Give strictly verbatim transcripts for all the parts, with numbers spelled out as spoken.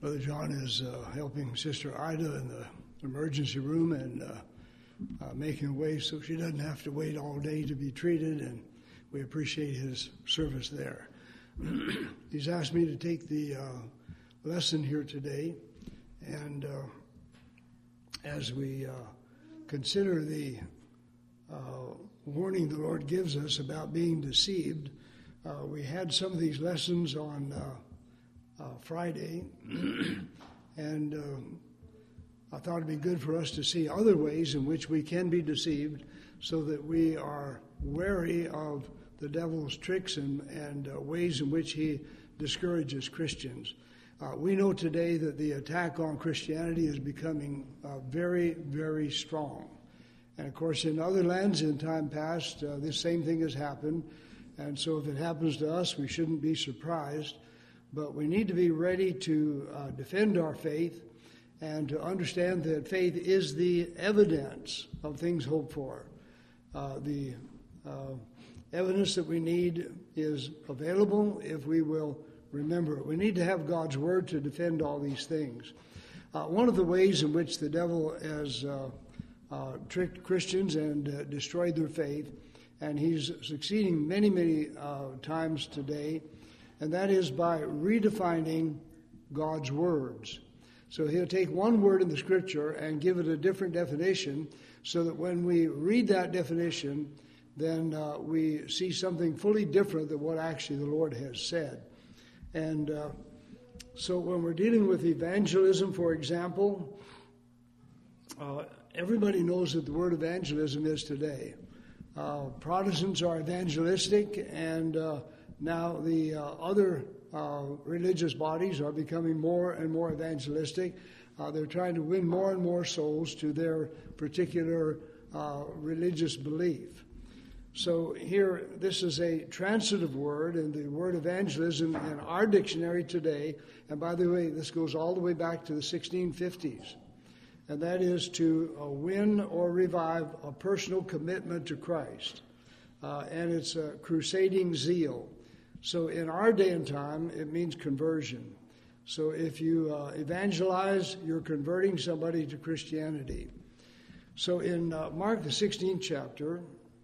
Brother John is uh, helping Sister Ida in the emergency room and uh, uh, making a way so she doesn't have to wait all day to be treated, and we appreciate his service there. He's asked me to take the uh, lesson here today, and uh, as we uh, consider the uh, warning the Lord gives us about being deceived, uh, we had some of these lessons on uh, Uh, Friday, and uh, I thought it'd be good for us to see other ways in which we can be deceived so that we are wary of the devil's tricks and, and uh, ways in which he discourages Christians. Uh, we know today that the attack on Christianity is becoming uh, very, very strong. And of course, in other lands in time past, uh, this same thing has happened. And so if it happens to us, we shouldn't be surprised. But we need to be ready to uh, defend our faith and to understand that faith is the evidence of things hoped for. Uh, the uh, evidence that we need is available if we will remember it. We need to have God's Word to defend all these things. Uh, one of the ways in which the devil has uh, uh, tricked Christians and uh, destroyed their faith, and he's succeeding many, many uh, times today, and that is by redefining God's words. So he'll take one word in the Scripture and give it a different definition so that when we read that definition, then uh, we see something fully different than what actually the Lord has said. And uh, so when we're dealing with evangelism, for example, uh, everybody knows what the word evangelism is today. Uh, Protestants are evangelistic, and uh, Now, the uh, other uh, religious bodies are becoming more and more evangelistic. Uh, they're trying to win more and more souls to their particular uh, religious belief. So here, this is a transitive word, and the word evangelism in our dictionary today, and by the way, this goes all the way back to the sixteen fifties, and that is to uh, win or revive a personal commitment to Christ. Uh, and it's a crusading zeal. So in our day and time, it means conversion. So if you uh, evangelize, you're converting somebody to Christianity. So in uh, Mark, the sixteenth chapter,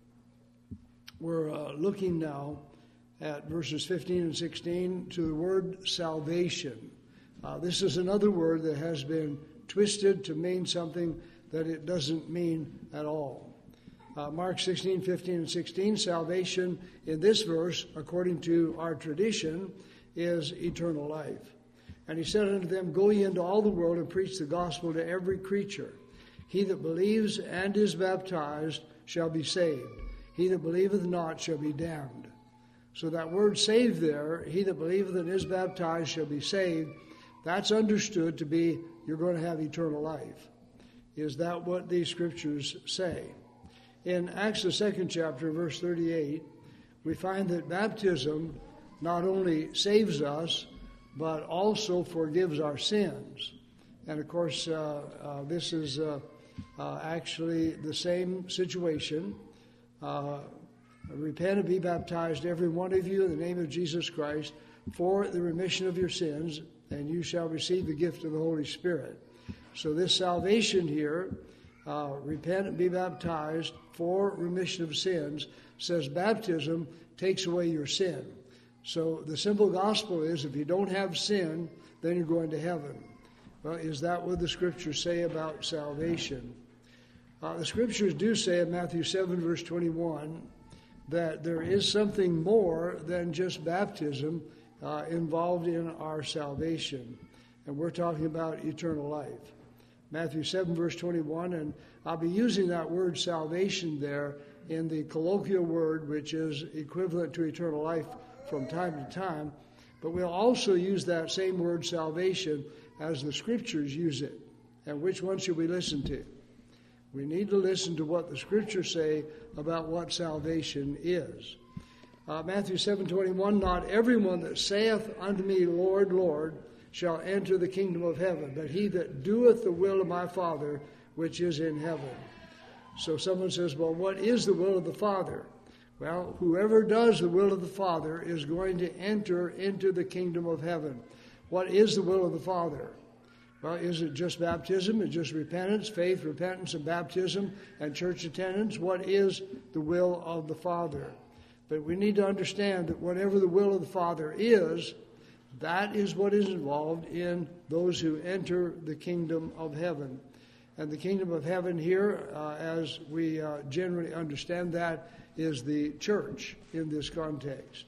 we're uh, looking now at verses fifteen and sixteen to the word salvation. Uh, this is another word that has been twisted to mean something that it doesn't mean at all. Uh, Mark sixteen, fifteen, and sixteen, salvation in this verse, according to our tradition, is eternal life. And he said unto them, Go ye into all the world and preach the gospel to every creature. He that believes and is baptized shall be saved. He that believeth not shall be damned. So that word saved there, he that believeth and is baptized shall be saved, that's understood to be you're going to have eternal life. Is that what these scriptures say? In Acts, the second chapter, verse thirty-eight, we find that baptism not only saves us, but also forgives our sins. And of course, uh, uh, this is uh, uh, actually the same situation. Uh, Repent and be baptized, every one of you, in the name of Jesus Christ, for the remission of your sins, and you shall receive the gift of the Holy Spirit. So this salvation here, Uh, repent and be baptized for remission of sins, says baptism takes away your sin. So the simple gospel is if you don't have sin, then you're going to heaven. Well, is that what the scriptures say about salvation? Uh, the scriptures do say in Matthew seven, verse twenty-one, that there is something more than just baptism uh, involved in our salvation. And we're talking about eternal life. Matthew seven, verse twenty-one, and I'll be using that word salvation there in the colloquial word, which is equivalent to eternal life from time to time, but we'll also use that same word salvation as the scriptures use it. And which one should we listen to? We need to listen to what the scriptures say about what salvation is. Uh, Matthew seven, twenty-one, not everyone that saith unto me, Lord, Lord, shall enter the kingdom of heaven, but he that doeth the will of my Father which is in heaven. So someone says, well, what is the will of the Father? Well, whoever does the will of the Father is going to enter into the kingdom of heaven. What is the will of the Father? Well, is it just baptism? Is it just repentance, faith, repentance, and baptism, and church attendance? What is the will of the Father? But we need to understand that whatever the will of the Father is, that is what is involved in those who enter the kingdom of heaven. And the kingdom of heaven here, uh, as we uh, generally understand that, is the church in this context.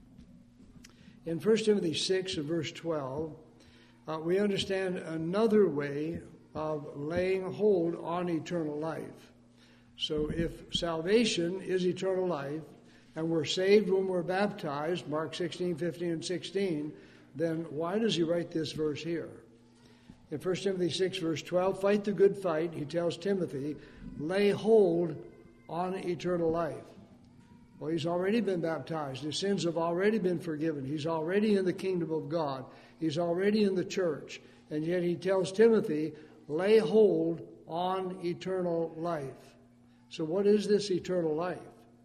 In First Timothy six and verse twelve, uh, we understand another way of laying hold on eternal life. So if salvation is eternal life, and we're saved when we're baptized, Mark sixteen, fifteen, and sixteen, then why does he write this verse here? In First Timothy six, verse twelve, fight the good fight, he tells Timothy, lay hold on eternal life. Well, he's already been baptized. His sins have already been forgiven. He's already in the kingdom of God. He's already in the church. And yet he tells Timothy, lay hold on eternal life. So what is this eternal life?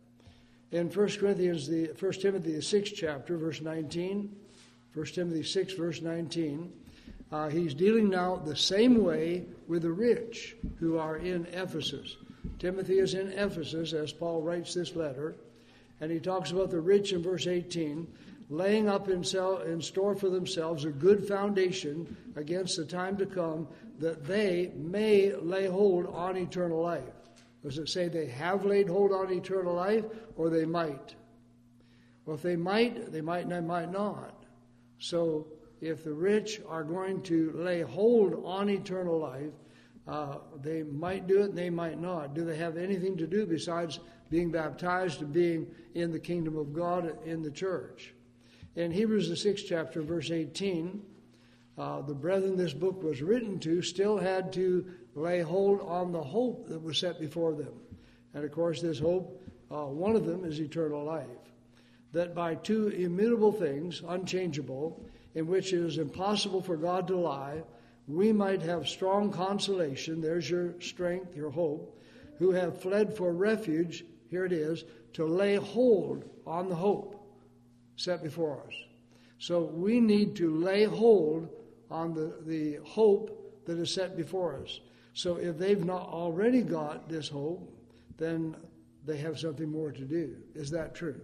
In First Corinthians, the First Timothy, the sixth chapter, verse nineteen, First Timothy six, verse nineteen, uh, he's dealing now the same way with the rich who are in Ephesus. Timothy is in Ephesus as Paul writes this letter, and he talks about the rich in verse eighteen, laying up in, sell, in store for themselves a good foundation against the time to come, that they may lay hold on eternal life. Does it say they have laid hold on eternal life, or they might? Well, if they might, they might and they might not. So if the rich are going to lay hold on eternal life, uh, they might do it and they might not. Do they have anything to do besides being baptized and being in the kingdom of God in the church? In Hebrews, the sixth chapter, verse eighteen, uh, the brethren this book was written to still had to lay hold on the hope that was set before them. And of course, this hope, uh, one of them is eternal life. That by two immutable things, unchangeable, in which it is impossible for God to lie, we might have strong consolation, there's your strength, your hope, who have fled for refuge, here it is, to lay hold on the hope set before us. So we need to lay hold on the, the hope that is set before us. So if they've not already got this hope, then they have something more to do. Is that true?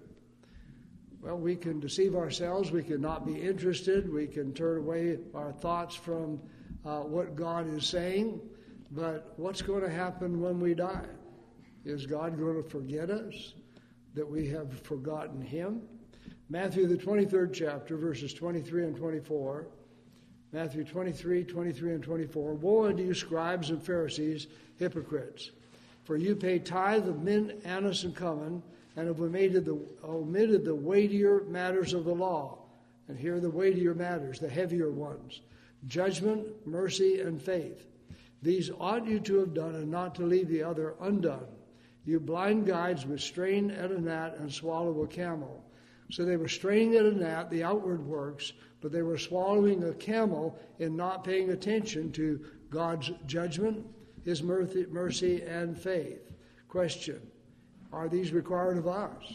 Well, we can deceive ourselves. We can not be interested. We can turn away our thoughts from uh, what God is saying. But what's going to happen when we die? Is God going to forget us, that we have forgotten him? Matthew, the twenty-third chapter, verses twenty-three and twenty-four. Matthew twenty-three, twenty-three and twenty-four. Woe unto you, scribes and Pharisees, hypocrites! For you pay tithe of mint, anise, and cumin, and have omitted the, omitted the weightier matters of the law. And here are the weightier matters, the heavier ones: judgment, mercy, and faith. These ought you to have done, and not to leave the other undone. You blind guides would strain at a gnat and swallow a camel. So they were straining at a gnat, the outward works, but they were swallowing a camel in not paying attention to God's judgment, his mercy, and faith. Question: are these required of us?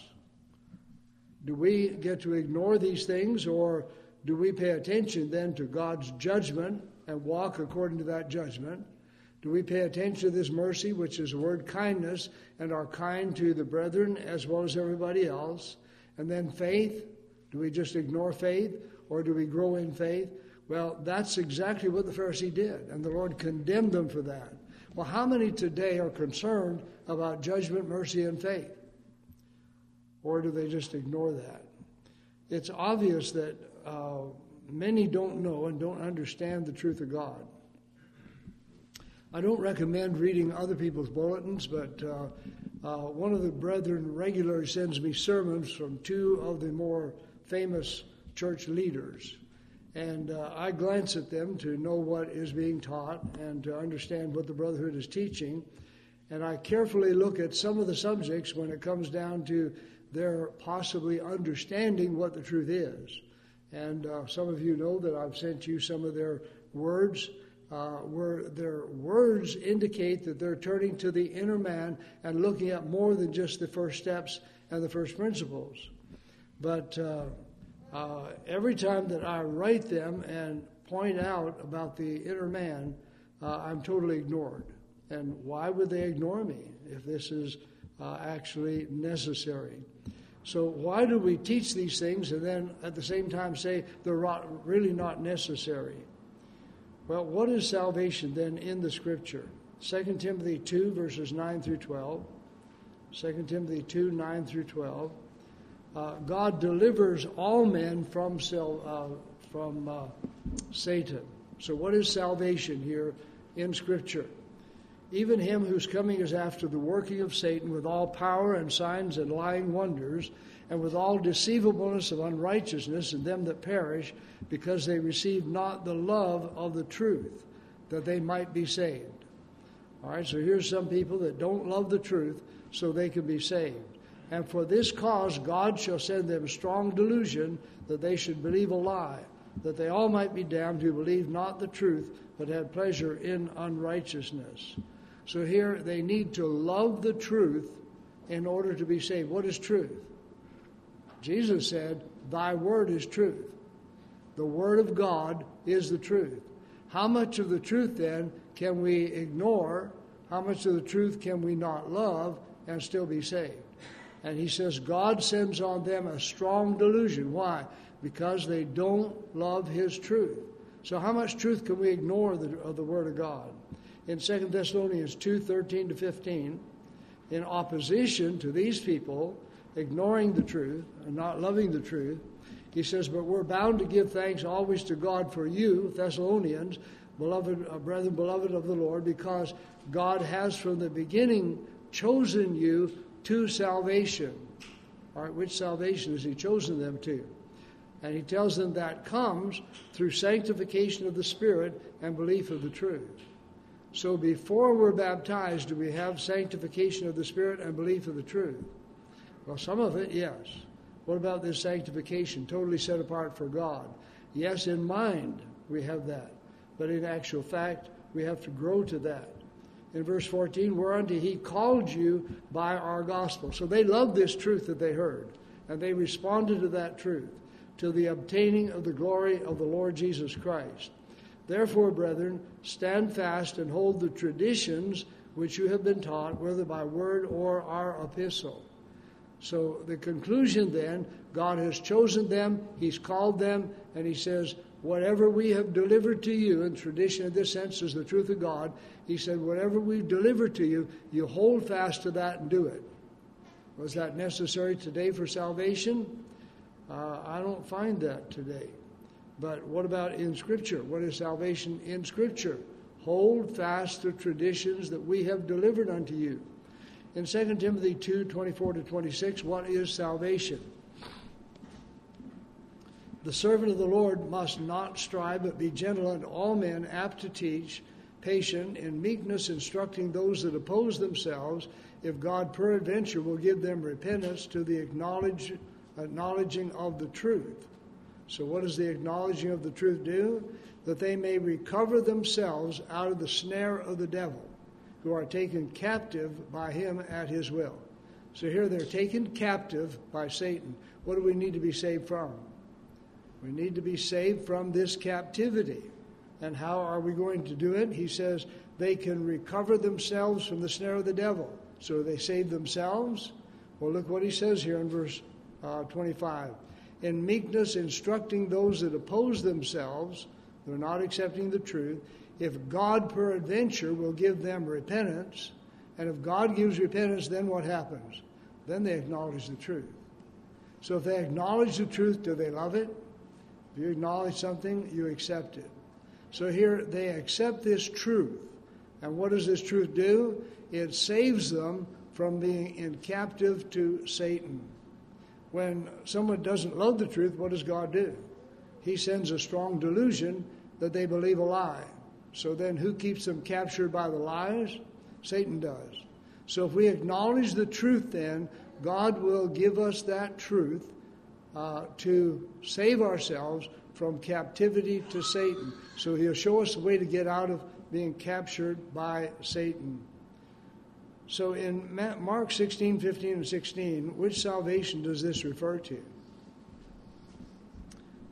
Do we get to ignore these things, or do we pay attention then to God's judgment and walk according to that judgment? Do we pay attention to this mercy, which is the word kindness, and are kind to the brethren as well as everybody else? And then faith, do we just ignore faith, or do we grow in faith? Well, that's exactly what the Pharisee did, and the Lord condemned them for that. Well, how many today are concerned about judgment, mercy, and faith? Or do they just ignore that? It's obvious that uh, many don't know and don't understand the truth of God. I don't recommend reading other people's bulletins, but uh, uh, one of the brethren regularly sends me sermons from two of the more famous church leaders. And uh, I glance at them to know what is being taught and to understand what the Brotherhood is teaching. And I carefully look at some of the subjects when it comes down to their possibly understanding what the truth is. And uh, some of you know that I've sent you some of their words, uh, where their words indicate that they're turning to the inner man and looking at more than just the first steps and the first principles. But uh, uh, every time that I write them and point out about the inner man, uh, I'm totally ignored. And why would they ignore me if this is uh, actually necessary? So why do we teach these things and then at the same time say they're not, really not necessary? Well, what is salvation then in the Scripture? Second Timothy two, verses nine through twelve. Second Timothy two, nine through twelve. Uh, God delivers all men from, uh, from uh, Satan. So what is salvation here in Scripture? Even him whose coming is after the working of Satan with all power and signs and lying wonders, and with all deceivableness of unrighteousness in them that perish, because they receive not the love of the truth, that they might be saved. All right, so here's some people that don't love the truth so they can be saved. And for this cause God shall send them strong delusion, that they should believe a lie, that they all might be damned who believe not the truth, but had pleasure in unrighteousness. So here they need to love the truth in order to be saved. What is truth? Jesus said, thy word is truth. The word of God is the truth. How much of the truth then can we ignore? How much of the truth can we not love and still be saved? And he says God sends on them a strong delusion. Why? Because they don't love his truth. So how much truth can we ignore the, of the word of God? In Second Thessalonians two, thirteen to fifteen, in opposition to these people ignoring the truth and not loving the truth, he says, but we're bound to give thanks always to God for you, Thessalonians, beloved uh, brethren, beloved of the Lord, because God has from the beginning chosen you to salvation. All right, which salvation has he chosen them to? And he tells them that comes through sanctification of the Spirit and belief of the truth. So before we're baptized, do we have sanctification of the Spirit and belief of the truth? Well, some of it, yes. What about this sanctification, totally set apart for God? Yes, in mind we have that. But in actual fact, we have to grow to that. In verse fourteen, whereunto he called you by our gospel. So they loved this truth that they heard, and they responded to that truth, to the obtaining of the glory of the Lord Jesus Christ. Therefore, brethren, stand fast and hold the traditions which you have been taught, whether by word or our epistle. So the conclusion then, God has chosen them, he's called them, and he says, whatever we have delivered to you, and tradition in this sense is the truth of God, he said, whatever we've delivered to you, you hold fast to that and do it. Was that necessary today for salvation? Uh, I don't find that today. But what about in Scripture? What is salvation in Scripture? Hold fast the traditions that we have delivered unto you. In Second Timothy two, twenty-four to twenty-six, what is salvation? The servant of the Lord must not strive, but be gentle unto all men, apt to teach, patient, in meekness instructing those that oppose themselves, if God peradventure will give them repentance to the acknowledge, acknowledging of the truth. So what does the acknowledging of the truth do? That they may recover themselves out of the snare of the devil, who are taken captive by him at his will. So here they're taken captive by Satan. What do we need to be saved from? We need to be saved from this captivity. And how are we going to do it? He says they can recover themselves from the snare of the devil. So they save themselves? Well, look what he says here in verse uh, twenty-five. In meekness instructing those that oppose themselves, they're not accepting the truth, if God peradventure will give them repentance, and if God gives repentance, then what happens? Then they acknowledge the truth. So if they acknowledge the truth, do they love it? If you acknowledge something, you accept it. So here they accept this truth. And what does this truth do? It saves them from being in captive to Satan. When someone doesn't love the truth, what does God do? He sends a strong delusion that they believe a lie. So then who keeps them captured by the lies? Satan does. So if we acknowledge the truth then, God will give us that truth uh, to save ourselves from captivity to Satan. So he'll show us a way to get out of being captured by Satan. So in Mark sixteen, fifteen, and sixteen, which salvation does this refer to?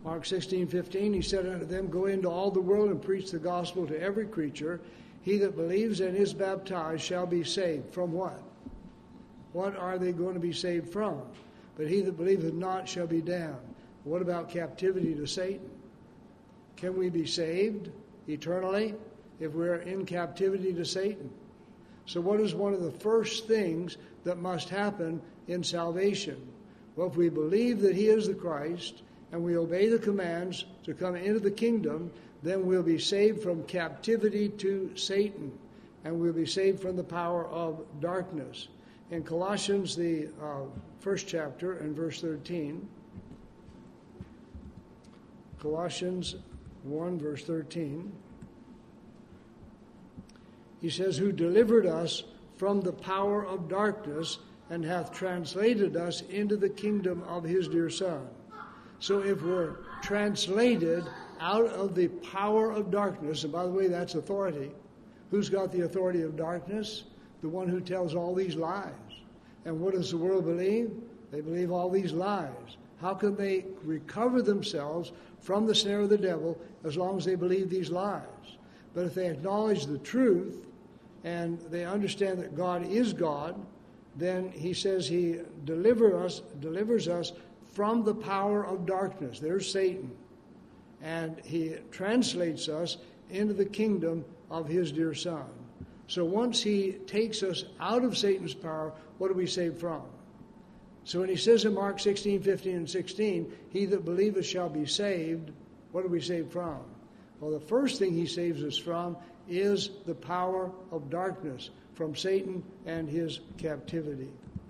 Mark sixteen fifteen, he said unto them, Go into all the world and preach the gospel to every creature. He that believes and is baptized shall be saved. From what? What are they going to be saved from? But he that believeth not shall be damned. What about captivity to Satan? Can we be saved eternally if we're in captivity to Satan? So what is one of the first things that must happen in salvation? Well, if we believe that he is the Christ and we obey the commands to come into the kingdom, then we'll be saved from captivity to Satan, and we'll be saved from the power of darkness. In Colossians, the uh, first chapter, and verse thirteen, Colossians one, verse thirteen, he says, Who delivered us from the power of darkness and hath translated us into the kingdom of his dear Son. So if we're translated out of the power of darkness, and by the way, that's authority. Who's got the authority of darkness? The one who tells all these lies. And what does the world believe? They believe all these lies. How can they recover themselves from the snare of the devil as long as they believe these lies? But if they acknowledge the truth and they understand that God is God, then he says he deliver us, delivers us from the power of darkness. There's Satan. And he translates us into the kingdom of his dear Son. So once he takes us out of Satan's power, what are we saved from? So when he says in Mark sixteen, fifteen, and sixteen, he that believeth shall be saved, what are we saved from? Well, the first thing he saves us from is the power of darkness, from Satan and his captivity.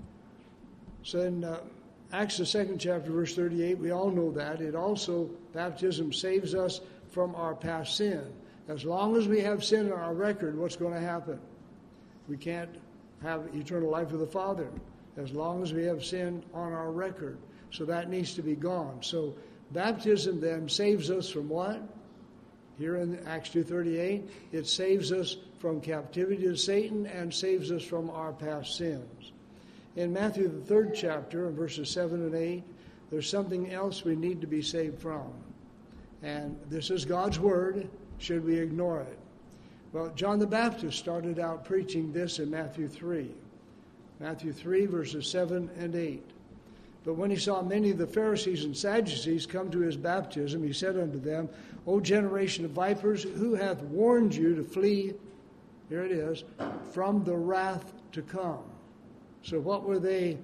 So in uh, Acts, the second chapter, verse thirty-eight, we all know that. It also, baptism saves us from our past sin. As long as we have sin in our record, what's going to happen? We can't have eternal life with the Father as long as we have sin on our record. So that needs to be gone. So baptism then saves us from what? Here in Acts two thirty-eight, it saves us from captivity to Satan and saves us from our past sins. In Matthew, the third chapter, in verses seven and eight, there's something else we need to be saved from. And this is God's word. Should we ignore it? Well, John the Baptist started out preaching this in Matthew three. Matthew three, verses seven and eight. But when he saw many of the Pharisees and Sadducees come to his baptism, he said unto them, O generation of vipers, who hath warned you to flee, here it is, from the wrath to come? So what were they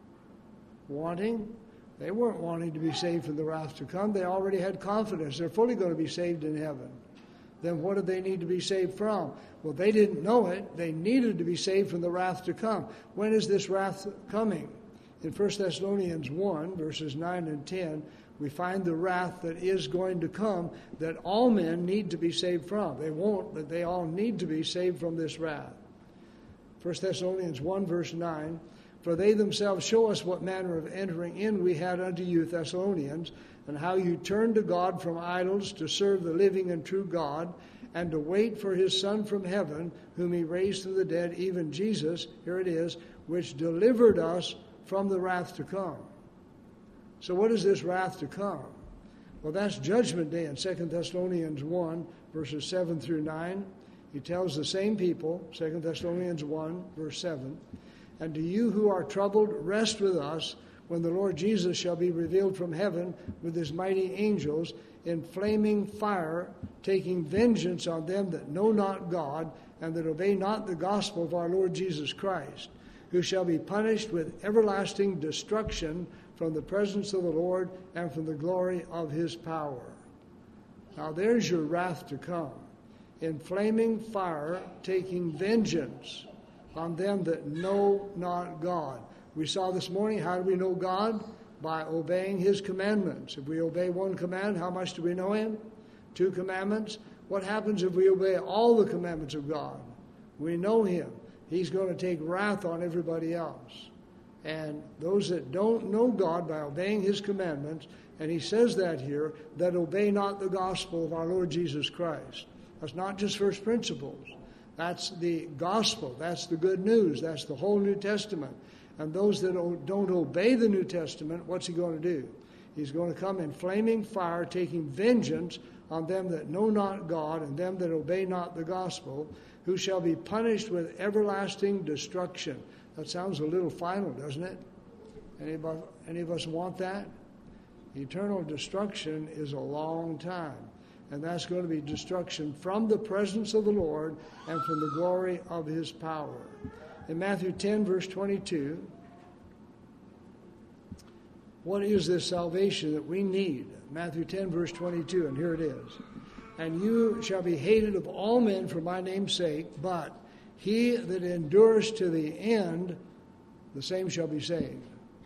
wanting? They weren't wanting to be saved from the wrath to come. They already had confidence. They're fully going to be saved in heaven. Then what did they need to be saved from? Well, they didn't know it. They needed to be saved from the wrath to come. When is this wrath coming? In First Thessalonians one, verses nine and ten, we find the wrath that is going to come that all men need to be saved from. They won't, but they all need to be saved from this wrath. First Thessalonians one, verse nine, For they themselves show us what manner of entering in we had unto you, Thessalonians, and how you turned to God from idols to serve the living and true God, and to wait for his Son from heaven, whom he raised from the dead, even Jesus, here it is, which delivered us from the wrath to come. So what is this wrath to come? Well, that's Judgment Day in Second Thessalonians one, verses seven through nine. He tells the same people, Second Thessalonians one, verse seven, And to you who are troubled, rest with us, when the Lord Jesus shall be revealed from heaven with his mighty angels, in flaming fire, taking vengeance on them that know not God, and that obey not the gospel of our Lord Jesus Christ, who shall be punished with everlasting destruction from the presence of the Lord and from the glory of his power. Now there's your wrath to come. In flaming fire, taking vengeance on them that know not God. We saw this morning, how do we know God? By obeying his commandments. If we obey one command, how much do we know him? Two commandments. What happens if we obey all the commandments of God? We know him. He's going to take wrath on everybody else. And those that don't know God by obeying his commandments, and he says that here, that obey not the gospel of our Lord Jesus Christ. That's not just first principles. That's the gospel. That's the good news. That's the whole New Testament. And those that don't obey the New Testament, what's he going to do? He's going to come in flaming fire, taking vengeance on them that know not God and them that obey not the gospel, who shall be punished with everlasting destruction. That sounds a little final, doesn't it? Anybody, any of us want that? Eternal destruction is a long time. And that's going to be destruction from the presence of the Lord and from the glory of his power. In Matthew ten, verse twenty-two, what is this salvation that we need? Matthew ten, verse twenty-two, and here it is. And you shall be hated of all men for my name's sake, but he that endures to the end, the same shall be saved.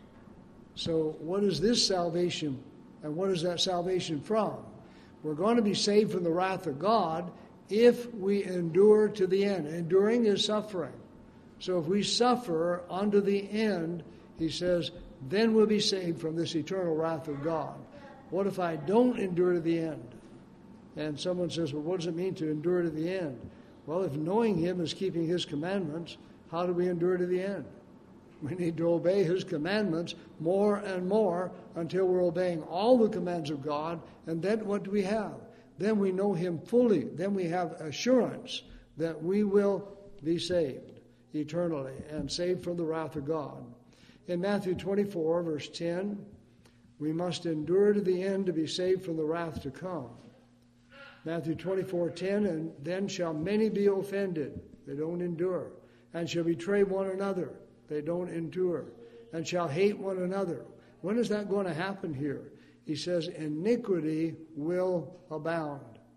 So what is this salvation, and what is that salvation from? We're going to be saved from the wrath of God if we endure to the end. Enduring is suffering. So if we suffer unto the end, he says, then we'll be saved from this eternal wrath of God. What if I don't endure to the end? And someone says, well, what does it mean to endure to the end? Well, if knowing him is keeping his commandments, how do we endure to the end? We need to obey his commandments more and more until we're obeying all the commands of God. And then what do we have? Then we know him fully. Then we have assurance that we will be saved eternally and saved from the wrath of God. In Matthew twenty-four, verse ten, we must endure to the end to be saved from the wrath to come. Matthew twenty-four, ten, and then shall many be offended, they don't endure, and shall betray one another, they don't endure, and shall hate one another. When is that going to happen here? He says, iniquity will abound.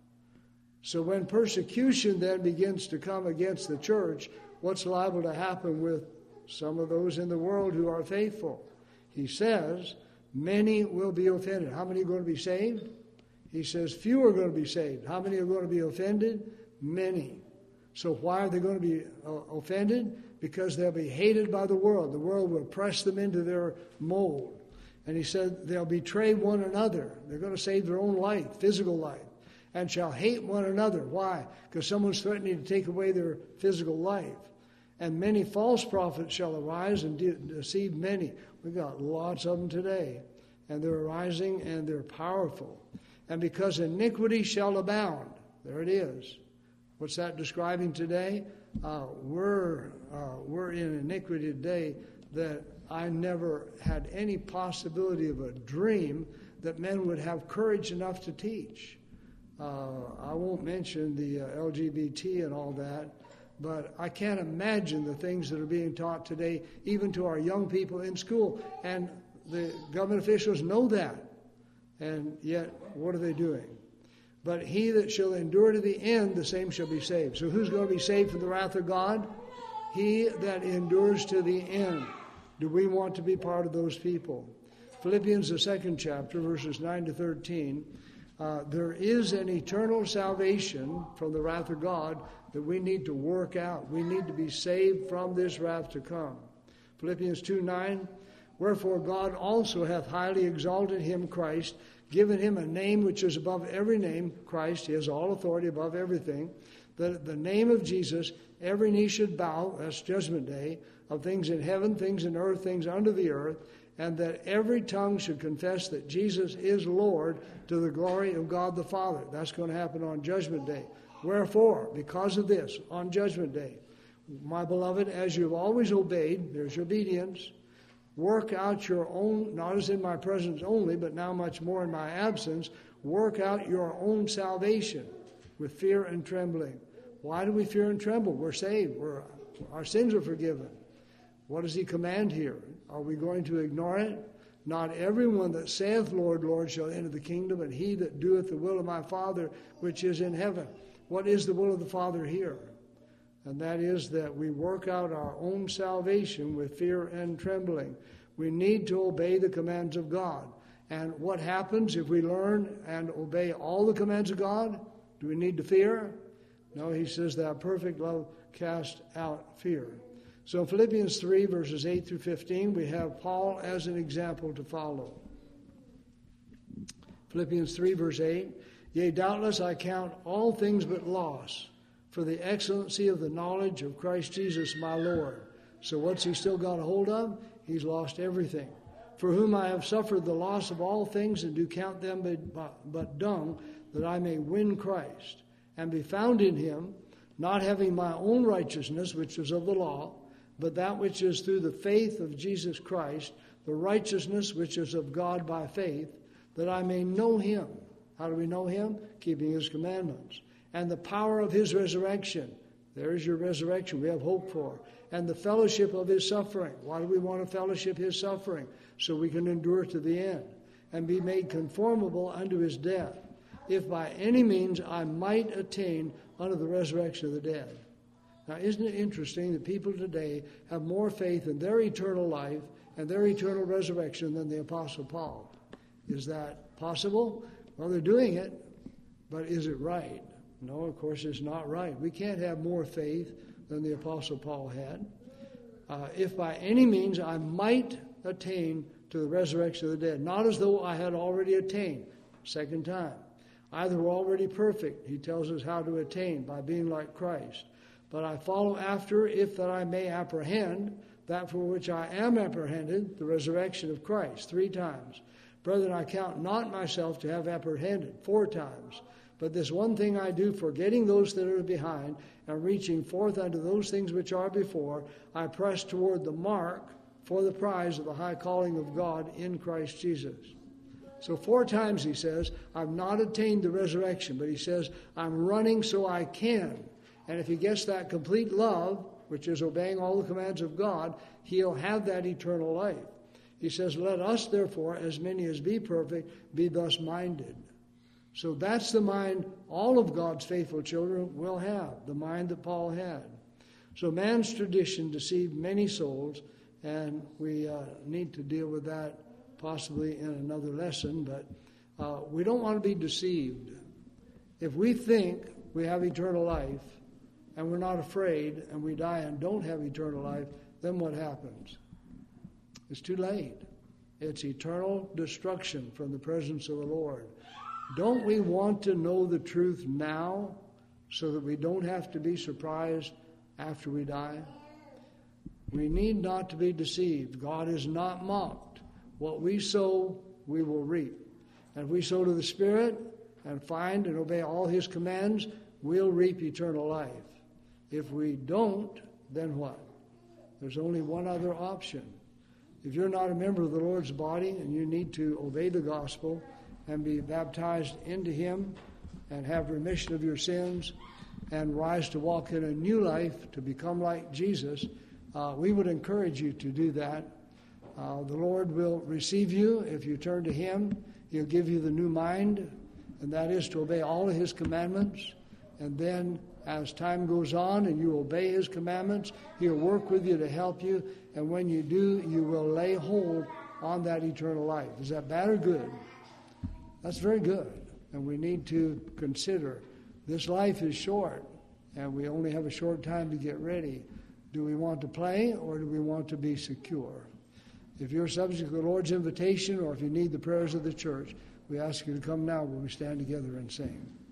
So when persecution then begins to come against the church, what's liable to happen with some of those in the world who are faithful? He says, many will be offended. How many are going to be saved? He says, few are going to be saved. How many are going to be offended? Many. So why are they going to be uh, offended? Because they'll be hated by the world. The world will press them into their mold. And he said they'll betray one another. They're going to save their own life, physical life, and shall hate one another. Why? Because someone's threatening to take away their physical life. And many false prophets shall arise and de- deceive many. We've got lots of them today. And they're arising and they're powerful. And because iniquity shall abound. There it is. What's that describing today? Uh, we're uh, we're in iniquity today that I never had any possibility of a dream that men would have courage enough to teach. Uh, I won't mention the uh, L G B T and all that, but I can't imagine the things that are being taught today, even to our young people in school. And the government officials know that. And yet, what are they doing? But he that shall endure to the end, the same shall be saved. So who's going to be saved from the wrath of God? He that endures to the end. Do we want to be part of those people? Philippians, the second chapter, verses nine to thirteen. Uh, there is an eternal salvation from the wrath of God that we need to work out. We need to be saved from this wrath to come. Philippians two nine. Wherefore God also hath highly exalted him, Christ, given him a name which is above every name, Christ. He has all authority above everything. That the name of Jesus, every knee should bow, that's judgment day, of things in heaven, things in earth, things under the earth, and that every tongue should confess that Jesus is Lord to the glory of God the Father. That's going to happen on judgment day. Wherefore, because of this, on judgment day, my beloved, as you've always obeyed, there's your obedience, work out your own, not as in my presence only, but now much more in my absence, work out your own salvation with fear and trembling. Why do we fear and tremble? We're saved. We're, our sins are forgiven. What does he command here? Are we going to ignore it? Not everyone that saith, Lord, Lord, shall enter the kingdom, but he that doeth the will of my Father which is in heaven. What is the will of the Father here? And that is that we work out our own salvation with fear and trembling. We need to obey the commands of God. And what happens if we learn and obey all the commands of God? Do we need to fear? No, he says that perfect love casts out fear. So in Philippians three, verses eight through fifteen, we have Paul as an example to follow. Philippians three, verse eight, Yea, doubtless I count all things but loss for the excellency of the knowledge of Christ Jesus my Lord. So what's he still got a hold of? He's lost everything. for whom I have suffered the loss of all things, and do count them but, but dung, that I may win Christ, and be found in him, not having my own righteousness, which is of the law, but that which is through the faith of Jesus Christ, the righteousness which is of God by faith, that I may know him. How do we know him? Keeping his commandments. And the power of his resurrection. There is your resurrection we have hope for. And the fellowship of his suffering. Why do we want to fellowship his suffering? So we can endure to the end. And be made conformable unto his death, if by any means I might attain unto the resurrection of the dead. Now, isn't it interesting that people today have more faith in their eternal life and their eternal resurrection than the Apostle Paul? Is that possible? Well, they're doing it, but is it right? No, of course it's not right. We can't have more faith than the Apostle Paul had. Uh, if by any means I might attain to the resurrection of the dead, not as though I had already attained, second time. Either we're already perfect, he tells us how to attain, by being like Christ. But I follow after, if that I may apprehend that for which I am apprehended, the resurrection of Christ, three times. Brethren, I count not myself to have apprehended, four times. But this one thing I do, forgetting those that are behind, and reaching forth unto those things which are before, I press toward the mark for the prize of the high calling of God in Christ Jesus. So four times he says, I've not attained the resurrection, but he says, I'm running so I can. And if he gets that complete love, which is obeying all the commands of God, he'll have that eternal life. He says, let us therefore, as many as be perfect, be thus minded. So that's the mind all of God's faithful children will have, the mind that Paul had. So man's tradition deceived many souls, and we uh, need to deal with that possibly in another lesson, but uh, we don't want to be deceived. If we think we have eternal life, and we're not afraid, and we die and don't have eternal life, then what happens? It's too late. It's eternal destruction from the presence of the Lord. Don't we want to know the truth now so that we don't have to be surprised after we die? We need not to be deceived. God is not mocked. What we sow, we will reap. And if we sow to the Spirit and find and obey all his commands, we'll reap eternal life. If we don't, then what? There's only one other option. If you're not a member of the Lord's body and you need to obey the gospel and be baptized into him and have remission of your sins and rise to walk in a new life to become like Jesus, uh, we would encourage you to do that. Uh, the Lord will receive you if you turn to him. He'll give you the new mind, and that is to obey all of his commandments. And then as time goes on and you obey his commandments, he'll work with you to help you. And when you do, you will lay hold on that eternal life. Is that bad or good? That's very good. And we need to consider this life is short, and we only have a short time to get ready. Do we want to play, or do we want to be secure? If you're subject to the Lord's invitation, or if you need the prayers of the church, we ask you to come now when we stand together and sing.